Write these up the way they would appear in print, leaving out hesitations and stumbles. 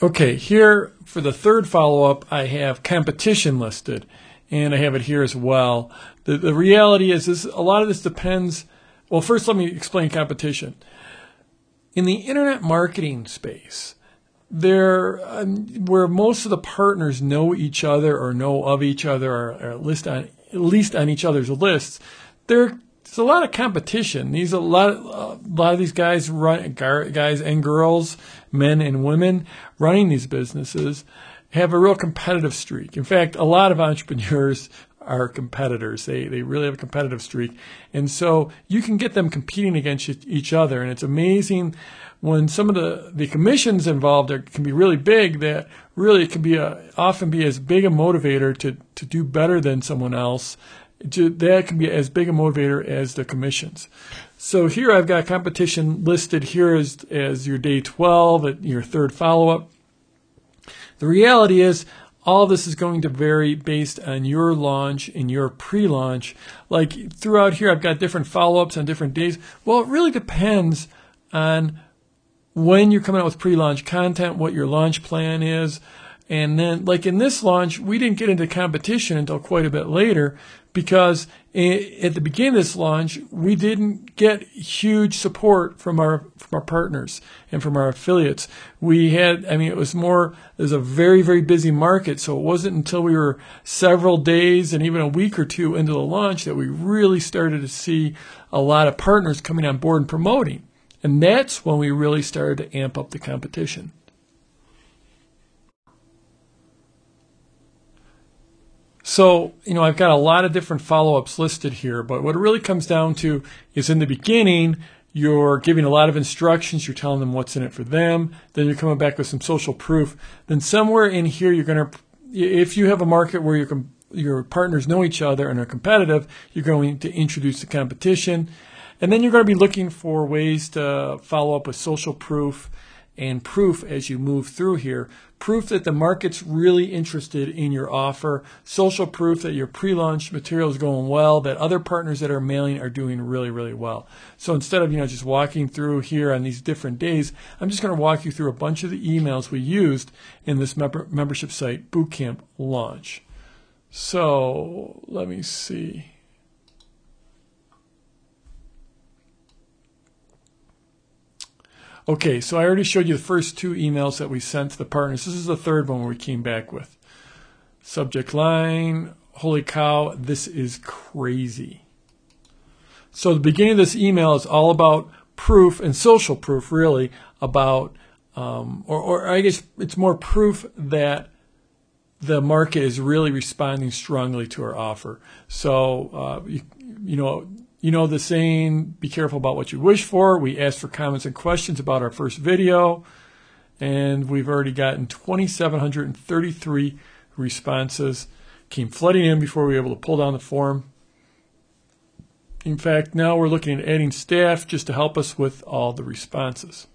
Okay, here for the third follow-up, I have competition listed, and I have it here as well. The reality is a lot of this depends. Well, first let me explain competition. In the internet marketing space, where most of the partners know each other or know of each other or are at least on each other's lists, there's a lot of competition. A lot of these guys and girls, men and women running these businesses have a real competitive streak. In fact, a lot of entrepreneurs are competitors. They really have a competitive streak. And so you can get them competing against each other. And it's amazing when some of the commissions involved can be really big, that really it can often be as big a motivator to do better than someone else. That can be as big a motivator as the commissions. So here I've got competition listed here as your day 12 at your third follow-up. The reality is all this is going to vary based on your launch and your pre-launch. Like throughout here I've got different follow-ups on different days. Well, it really depends on when you're coming out with pre-launch content, what your launch plan is. And then, like in this launch, we didn't get into competition until quite a bit later because at the beginning of this launch, we didn't get huge support from our partners and from our affiliates. It was a very, very busy market, so it wasn't until we were several days and even a week or two into the launch that we really started to see a lot of partners coming on board and promoting. And that's when we really started to amp up the competition. So, I've got a lot of different follow-ups listed here, but what it really comes down to is in the beginning, you're giving a lot of instructions, you're telling them what's in it for them, then you're coming back with some social proof. Then somewhere in here, if you have a market where your partners know each other and are competitive, you're going to introduce the competition. And then you're going to be looking for ways to follow up with social proof and proof as you move through here. Proof that the market's really interested in your offer. Social proof that your pre-launch material is going well, that other partners that are mailing are doing really, really well. So instead of just walking through here on these different days, I'm just going to walk you through a bunch of the emails we used in this membership site bootcamp launch. So let me see. Okay, so I already showed you the first two emails that we sent to the partners. This is the third one where we came back with. Subject line, holy cow, this is crazy. So the beginning of this email is all about proof and social proof, really, about, or I guess it's more proof that the market is really responding strongly to our offer. So, you know the saying, be careful about what you wish for. We asked for comments and questions about our first video, and we've already gotten 2,733 responses. Came flooding in before we were able to pull down the form. In fact, now we're looking at adding staff just to help us with all the responses.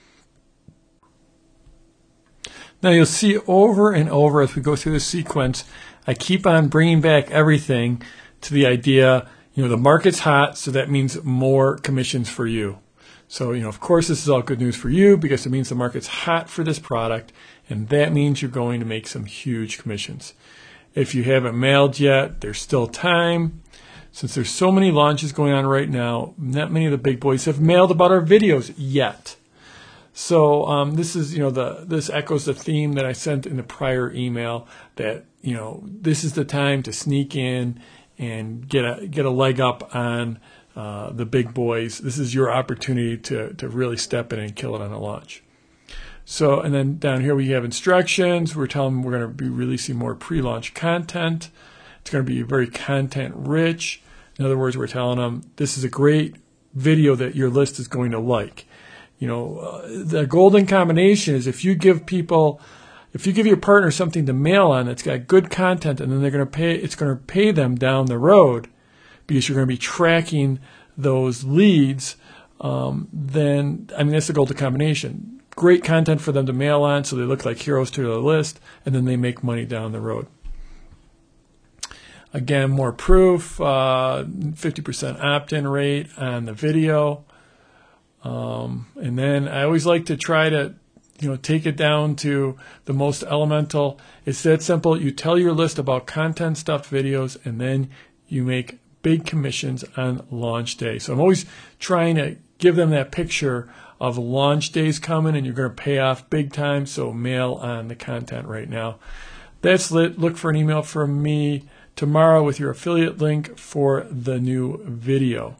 Now you'll see over and over as we go through this sequence, I keep on bringing back everything to the idea, the market's hot, so that means more commissions for you. So, of course, this is all good news for you because it means the market's hot for this product, and that means you're going to make some huge commissions. If you haven't mailed yet, there's still time. Since there's so many launches going on right now, not many of the big boys have mailed about our videos yet. So this is, this echoes the theme that I sent in the prior email that, this is the time to sneak in and get a leg up on the big boys. This is your opportunity to really step in and kill it on a launch. So, and then down here we have instructions. We're telling them we're going to be releasing more pre-launch content. It's going to be very content rich. In other words, we're telling them this is a great video that your list is going to like. The golden combination is if you give your partner something to mail on that's got good content, and then it's going to pay them down the road because you're going to be tracking those leads, then that's the golden combination. Great content for them to mail on so they look like heroes to their list, and then they make money down the road. Again, more proof, 50% opt-in rate on the video. And then I always like to try to take it down to the most elemental. It's that simple. You tell your list about content stuff, videos, and then you make big commissions on launch day. So I'm always trying to give them that picture of launch days coming, and you're going to pay off big time. So mail on the content right now. That's lit. Look for an email from me tomorrow with your affiliate link for the new video.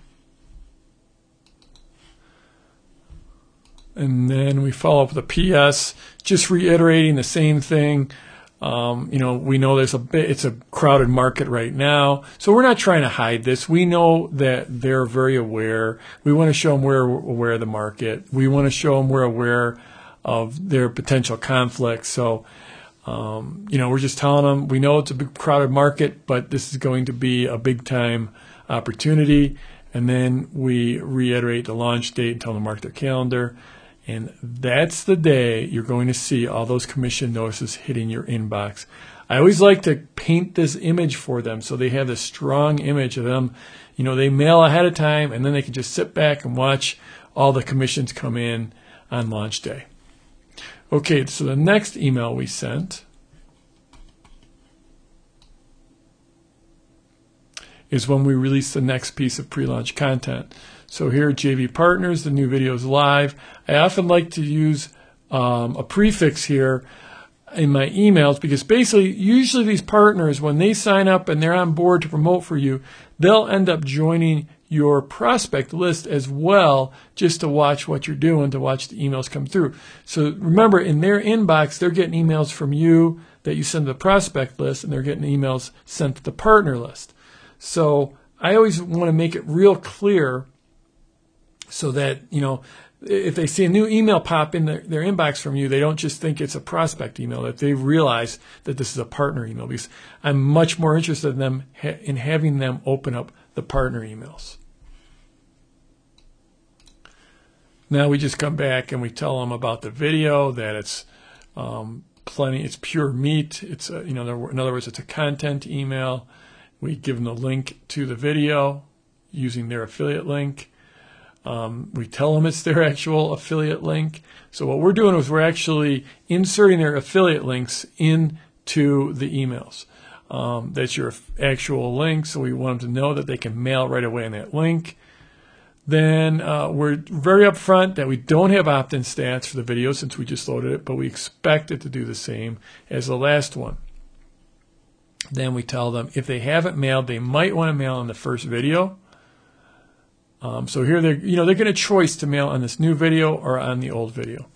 And then we follow up with a PS, just reiterating the same thing. We know it's a crowded market right now, so we're not trying to hide this. We know that they're very aware. We want to show them we're aware of the market. We want to show them we're aware of their potential conflicts. So, we're just telling them we know it's a big crowded market, but this is going to be a big time opportunity. And then we reiterate the launch date and tell them to mark their calendar. And that's the day you're going to see all those commission notices hitting your inbox. I always like to paint this image for them so they have this strong image of them. They mail ahead of time, and then they can just sit back and watch all the commissions come in on launch day. Okay, so the next email we sent is when we release the next piece of pre-launch content. So here at JV Partners, the new video is live. I often like to use a prefix here in my emails because basically, usually these partners, when they sign up and they're on board to promote for you, they'll end up joining your prospect list as well, just to watch what you're doing, to watch the emails come through. So remember, in their inbox, they're getting emails from you that you send to the prospect list, and they're getting emails sent to the partner list. So I always want to make it real clear so that, if they see a new email pop in their inbox from you, they don't just think it's a prospect email, that they realize that this is a partner email, because I'm much more interested in them in having them open up the partner emails. Now we just come back and we tell them about the video, that it's it's pure meat. It's in other words, it's a content email. We give them the link to the video using their affiliate link. We tell them it's their actual affiliate link. So what we're doing is we're actually inserting their affiliate links into the emails. That's your actual link, so we want them to know that they can mail right away on that link. Then we're very upfront that we don't have opt-in stats for the video since we just loaded it, but we expect it to do the same as the last one. Then we tell them if they haven't mailed, they might want to mail on the first video. So here they're getting a choice to mail on this new video or on the old video.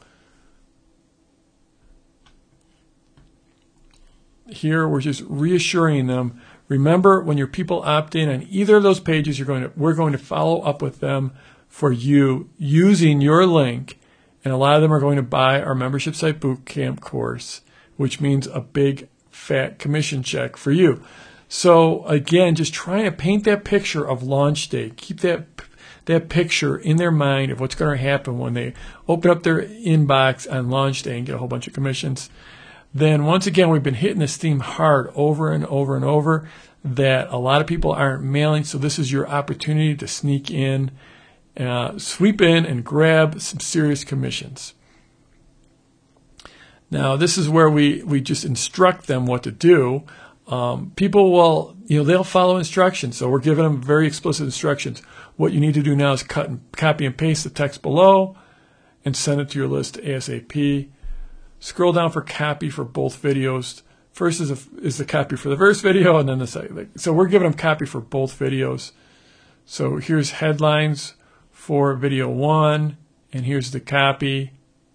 Here we're just reassuring them. Remember, when your people opt in on either of those pages, we're going to follow up with them for you using your link, and a lot of them are going to buy our membership site bootcamp course, which means a big fat commission check for you. So again, just trying to paint that picture of launch day. Keep that picture in their mind of what's going to happen when they open up their inbox on launch day and get a whole bunch of commissions. Then once again, we've been hitting this theme hard over and over and over that a lot of people aren't mailing. So this is your opportunity to sneak in, sweep in and grab some serious commissions. Now, this is where we just instruct them what to do. People will, they'll follow instructions. So we're giving them very explicit instructions. What you need to do now is copy and paste the text below and send it to your list ASAP. Scroll down for copy for both videos. First is the copy for the first video, and then the second. So we're giving them copy for both videos. So here's headlines for video 1, and here's the copy.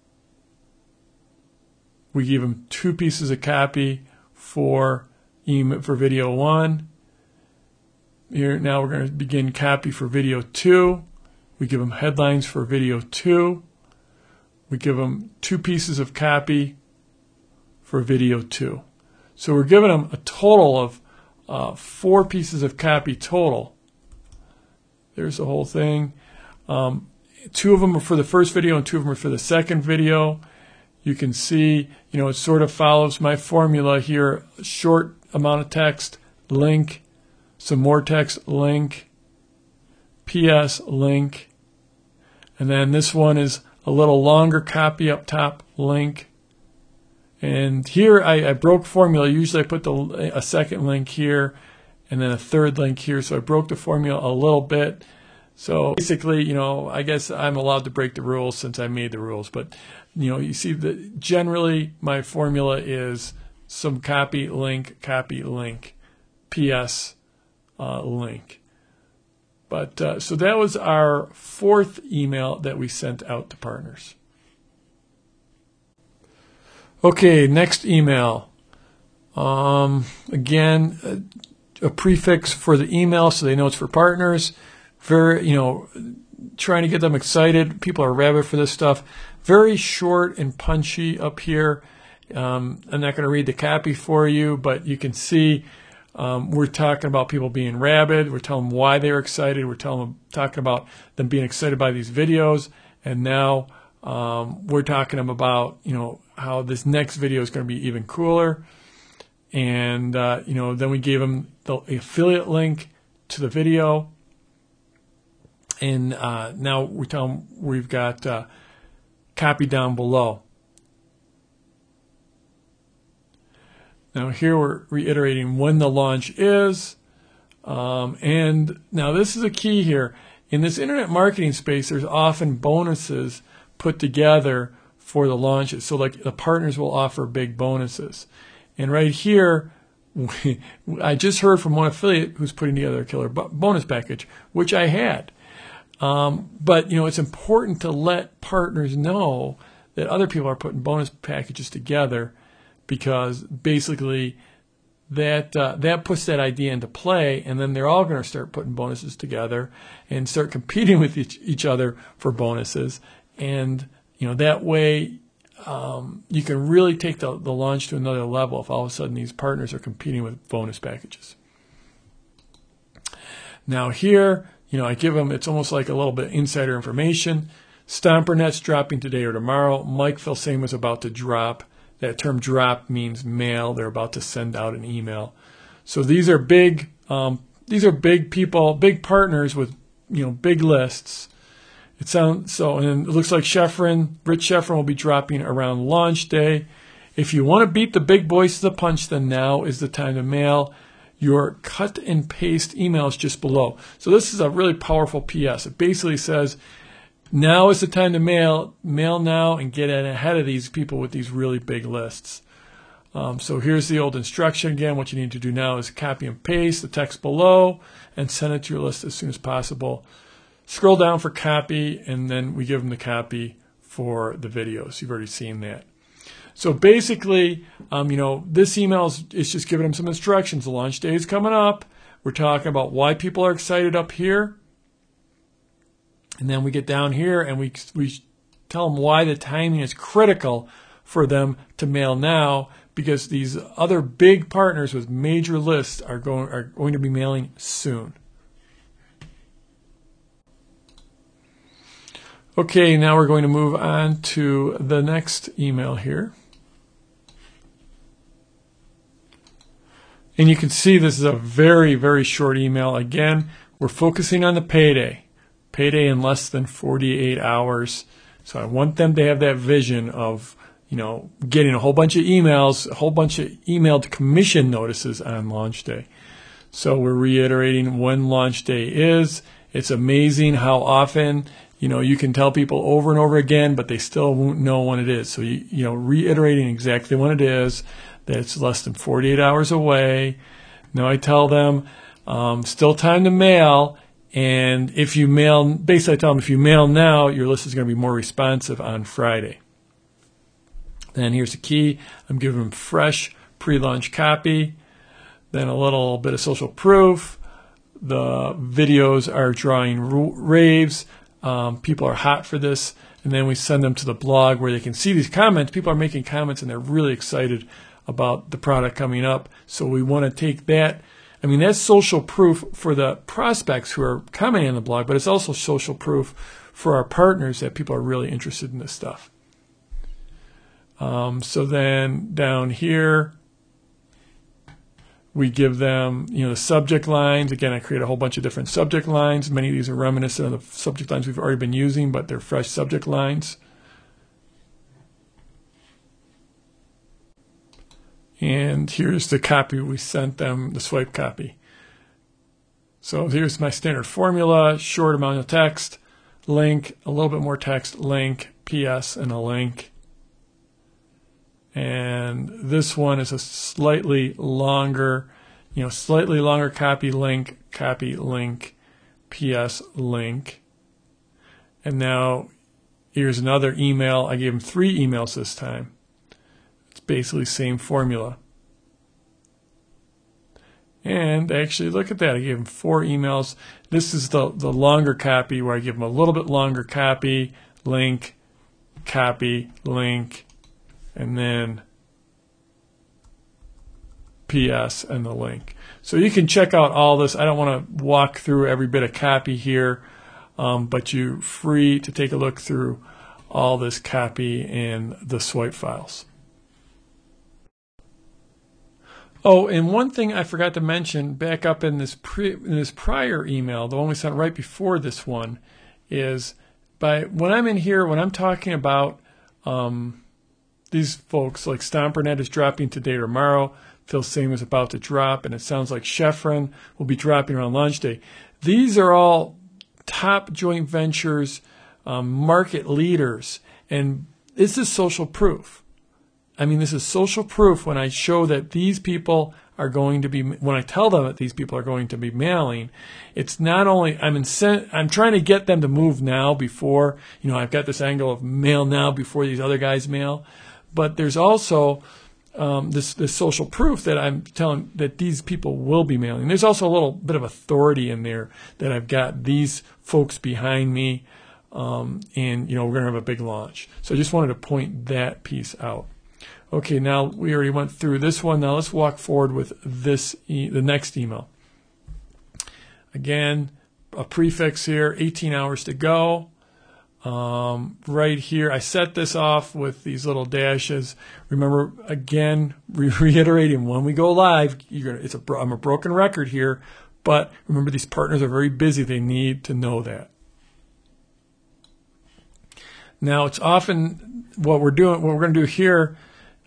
We give them 2 pieces of copy for video 1. Here now we're going to begin copy for video 2. We give them headlines for video 2. We give them 2 pieces of copy for video 2. So we're giving them a total of 4 pieces of copy total. There's the whole thing. 2 of them are for the first video and 2 of them are for the second video. You can see, it sort of follows my formula here. Short amount of text, link, some more text, link, PS, link. And then this one is a little longer copy up top, link. And here I broke formula. Usually I put a second link here and then a third link here. So I broke the formula a little bit. So basically, you know, I guess I'm allowed to break the rules since I made the rules. But, you know, you see that generally my formula is some copy, link, PS, link. But so that was our fourth email that we sent out to partners. Okay, next email. Again, a prefix for the email so they know it's for partners. Very, you know, trying to get them excited. People are rabid for this stuff. Very short and punchy up here. I'm not going to read the copy for you, but you can see we're talking about people being rabid. We're telling them why they're excited. We're talking about them being excited by these videos. And now we're talking about, you know, how this next video is going to be even cooler. And, you know, then we gave them the affiliate link to the video. And now we tell them we've got copy down below. Now here we're reiterating when the launch is. And now this is a key here. In this internet marketing space, there's often bonuses put together for the launches. So like the partners will offer big bonuses. And right here, I just heard from one affiliate who's putting together a killer bonus package, which I had. But, you know, it's important to let partners know that other people are putting bonus packages together, because basically that puts that idea into play, and then they're all going to start putting bonuses together and start competing with each other for bonuses. And, you know, that way you can really take the launch to another level if all of a sudden these partners are competing with bonus packages. Now here, you know, I give them, it's almost like a little bit insider information. StomperNet's dropping today or tomorrow. Mike Filsaime is about to drop. That term drop means mail. They're about to send out an email. So these are big people, big partners with, you know, big lists. It sounds so, and it looks like Rich Schefren will be dropping around launch day. If you want to beat the big boys to the punch, then now is the time to mail your cut and paste emails just below. So this is a really powerful PS. It basically says, now is the time to mail now and get ahead of these people with these really big lists. So here's the old instruction again. What you need to do now is copy and paste the text below and send it to your list as soon as possible. Scroll down for copy, and then we give them the copy for the videos. You've already seen that. So basically, you know, this email is just giving them some instructions. The launch day is coming up. We're talking about why people are excited up here. And then we get down here and we tell them why the timing is critical for them to mail now, because these other big partners with major lists are going to be mailing soon. Okay, now we're going to move on to the next email here. And you can see this is a very, very short email. Again, we're focusing on the payday. Payday in less than 48 hours. So I want them to have that vision of, you know, getting a whole bunch of emails, a whole bunch of emailed commission notices on launch day. So we're reiterating when launch day is. It's amazing how often, you know, you can tell people over and over again, but they still won't know when it is. So, you know, reiterating exactly when it is, that it's less than 48 hours away. Now I tell them, still time to mail. And if you mail, basically I tell them if you mail now, your list is going to be more responsive on Friday. Then here's the key. I'm giving them fresh pre-launch copy, then a little bit of social proof. The videos are drawing raves. People are hot for this. And then we send them to the blog where they can see these comments. People are making comments and they're really excited about the product coming up. So we want to take that. I mean, that's social proof for the prospects who are commenting on the blog, but it's also social proof for our partners that people are really interested in this stuff. So then down here, we give them, you know, the subject lines. Again, I create a whole bunch of different subject lines. Many of these are reminiscent of the subject lines we've already been using, but they're fresh subject lines. And here's the copy we sent them, the swipe copy. So here's my standard formula: short amount of text, link, a little bit more text, link, PS, and a link. And this one is a slightly longer copy, link, PS, link. And now here's another email. I gave him 3 emails this time. It's basically the same formula. And actually, look at that. I gave him 4 emails. This is the longer copy where I give him a little bit longer copy, link, and then PS and the link. So you can check out all this. I don't want to walk through every bit of copy here, but you're free to take a look through all this copy in the swipe files. Oh, and one thing I forgot to mention back up in this prior email, the one we sent right before this one, is when I'm in here, when I'm talking about these folks, like StomperNet is dropping today or tomorrow, Phil Same is about to drop, and it sounds like Chevron will be dropping around launch day. These are all top joint ventures, market leaders, and this is social proof. I mean, this is social proof when I show that these people are going to be, when I tell them that these people are going to be mailing. It's not only, I'm trying to get them to move now before, I've got this angle of mail now before these other guys mail, but there's also this social proof that I'm telling that these people will be mailing. There's also a little bit of authority in there that I've got these folks behind me, and we're going to have a big launch. So I just wanted to point that piece out. Okay, now we already went through this one. Now let's walk forward with the next email. Again, a prefix here, 18 hours to go. Right here, I set this off with these little dashes. Remember, again, reiterating, when we go live, I'm a broken record here, but remember, these partners are very busy. They need to know that. Now, it's often what we're going to do here.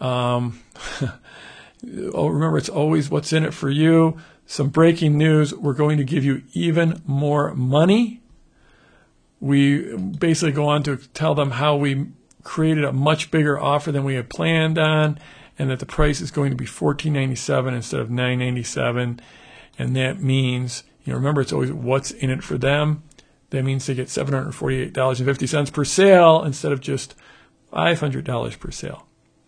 Remember, it's always what's in it for you. Some breaking news. We're going to give you even more money. We basically go on to tell them how we created a much bigger offer than we had planned on, and that the price is going to be $14.97 instead of $9.97. And that means, remember, it's always what's in it for them. That means they get $748.50 per sale instead of just $500 per sale.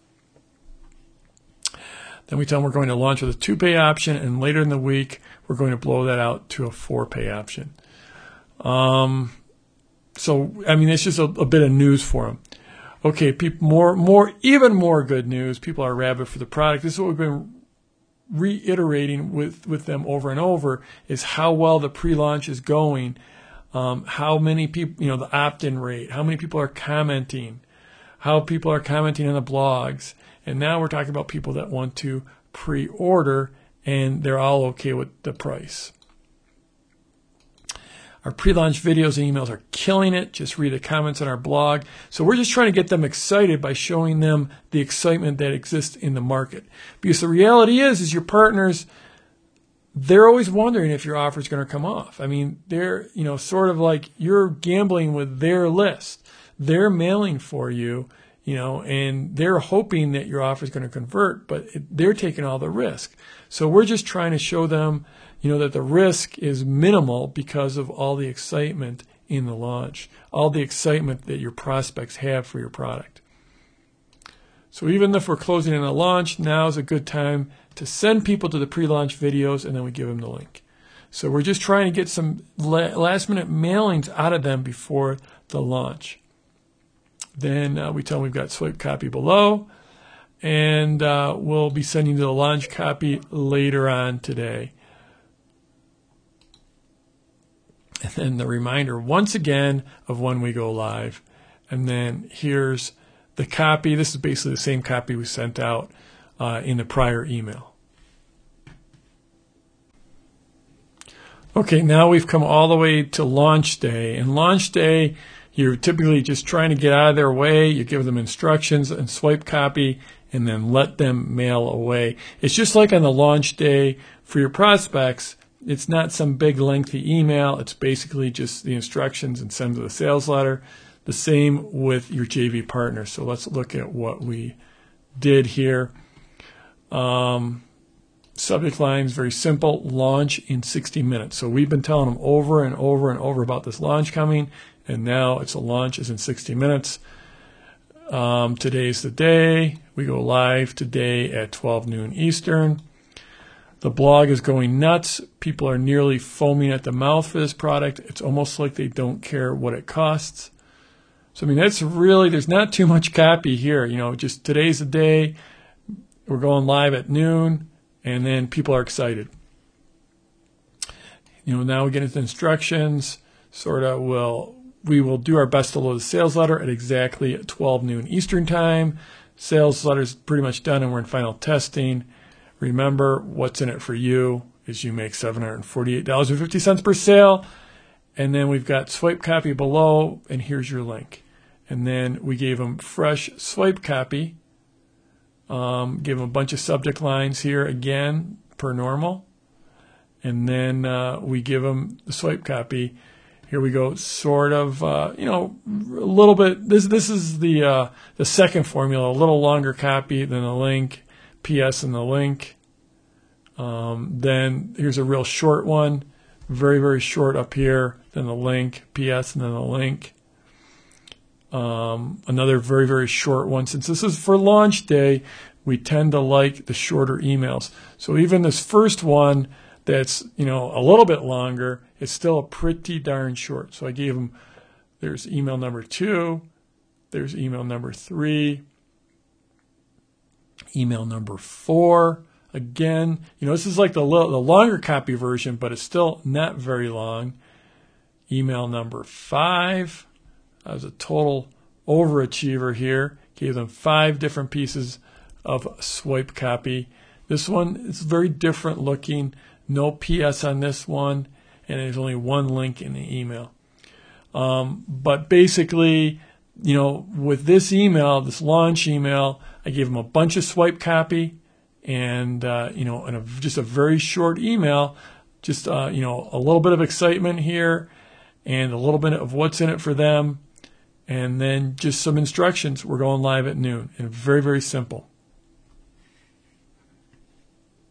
Then we tell them we're going to launch with a 2-pay option, and later in the week, we're going to blow that out to a 4-pay option. So, it's just a bit of news for them. Okay, even more good news. People are rabid for the product. This is what we've been reiterating with them over and over, is how well the pre-launch is going, how many people, the opt-in rate, how many people are commenting, how people are commenting on the blogs. And now we're talking about people that want to pre-order, and they're all okay with the price. Our pre-launch videos and emails are killing it. Just read the comments on our blog. So we're just trying to get them excited by showing them the excitement that exists in the market. Because the reality is your partners, they're always wondering if your offer is going to come off. They're, sort of like you're gambling with their list. They're mailing for you. And they're hoping that your offer is going to convert, but they're taking all the risk. So we're just trying to show them, that the risk is minimal because of all the excitement in the launch, all the excitement that your prospects have for your product. So even if we're closing in a launch, now is a good time to send people to the pre-launch videos, and then we give them the link. So we're just trying to get some last-minute mailings out of them before the launch. Then we tell them we've got swipe copy below, and we'll be sending you the launch copy later on today. And then the reminder once again of when we go live. And then here's the copy. This is basically the same copy we sent out in the prior email. Okay, now we've come all the way to launch day. And launch day, You're typically just trying to get out of their way. You give them instructions and swipe copy, and then let them mail away. It's just like on the launch day for your prospects. It's not some big lengthy email. It's basically just the instructions and send to the sales letter. The same with your JV partner. So let's look at what we did here. Subject line is very simple: launch in 60 minutes. So we've been telling them over and over and over about this launch coming, and now it's a launch is in 60 minutes. Today's the day. We go live today at 12 noon Eastern. The blog is going nuts. People are nearly foaming at the mouth for this product. It's almost like they don't care what it costs. So, I mean, that's really, there's not too much copy here. You know, just today's the day. We're going live at noon, and then people are excited. You know, now we get into instructions. We will do our best to load the sales letter at exactly 12 noon Eastern time. Sales letter's pretty much done, and we're in final testing. Remember, what's in it for you is you make $748.50 per sale. And then we've got swipe copy below, and here's your link. And then we gave them fresh swipe copy. Give them a bunch of subject lines here again, per normal. And then we give them the swipe copy. Here we go, sort of, a little bit. This is the second formula, a little longer copy than the link. PS and the link. Then here's a real short one, very, very short up here, then the link, PS, and then the link. Another very, very short one. Since this is for launch day, we tend to like the shorter emails. So even this first one that's, a little bit longer, it's still pretty darn short. So I gave them, there's email number 2, there's email number 3, email number 4. Again, this is like the longer copy version, but it's still not very long. Email number 5. I was a total overachiever here. Gave them 5 different pieces of swipe copy. This one is very different looking. No PS on this one, and there's only one link in the email. But basically, with this email, this launch email, I gave them a bunch of swipe copy, and just a very short email, just a little bit of excitement here, and a little bit of what's in it for them, and then just some instructions. We're going live at noon, and very, very simple.